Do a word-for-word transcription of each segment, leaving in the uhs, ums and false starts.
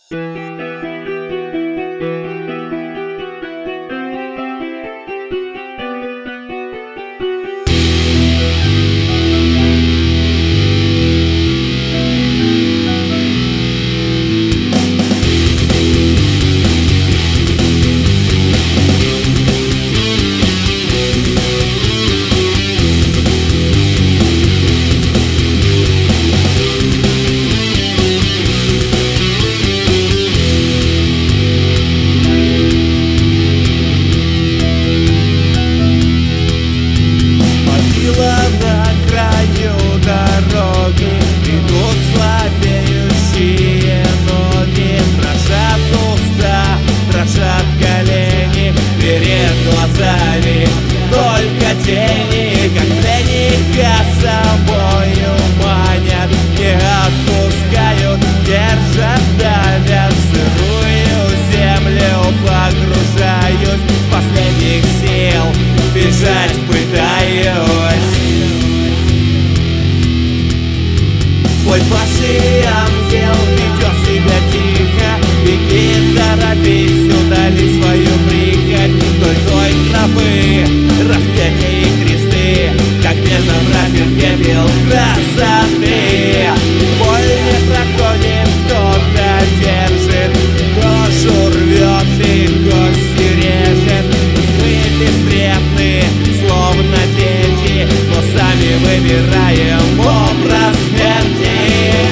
Только тени, как пленника, собою манят, не отпускают, держат, давят, сырую землю погружаюсь, с последних сил бежать пытаюсь. Твой пошли ангел ведет себя тихо, беги, торопись, удали свою прихоть, вдоль той тропы распятия и кресты, как безобразен пепел красоты. Боль не проходит, кто-то держит, душу рвет и кости режет. Мы беспредны, словно дети, но сами выбираем образ смерти.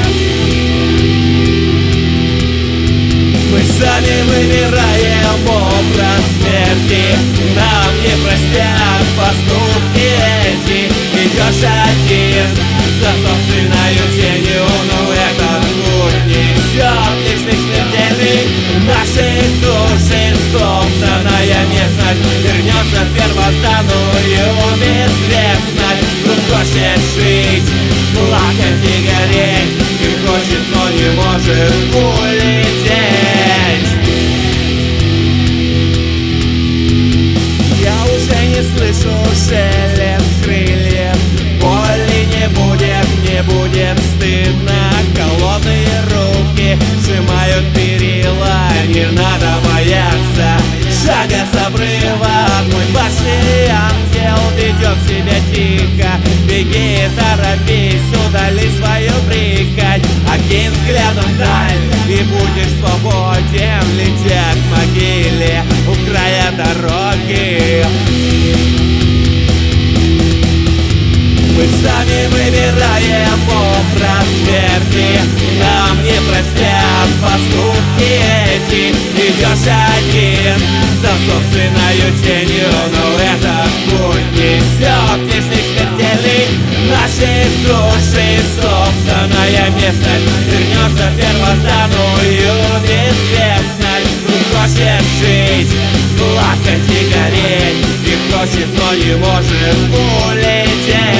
Мы сами выбираем образ смерти. Нам не простят поступки эти. Идешь один за собственною тенью, но этот путь несет лишних смертей. Наших души стоптанная местность вернется в первозданную безвестность. Тут хочет жить, плакать и гореть, и хочет, но не может улететь. Слышу шелест крыльев, боли не будет, не будет стыдно. Холодные руки сжимают перила, не надо бояться шага с обрыва. Мой башный ангел ведет себя тихо, беги, торопись, удали свою прихоть. Окинь взглядом даль и будешь свободен, летя к могиле у края дороги. Мы сами выбираем образ смерти. Нам не простят поступки эти. Идешь один за собственною тенью, но этот путь несет лишних смертей. Наши души собственная местность вернется в первозданную безвестность. Хочет жить, плакать и гореть, и хочет, но не может улететь.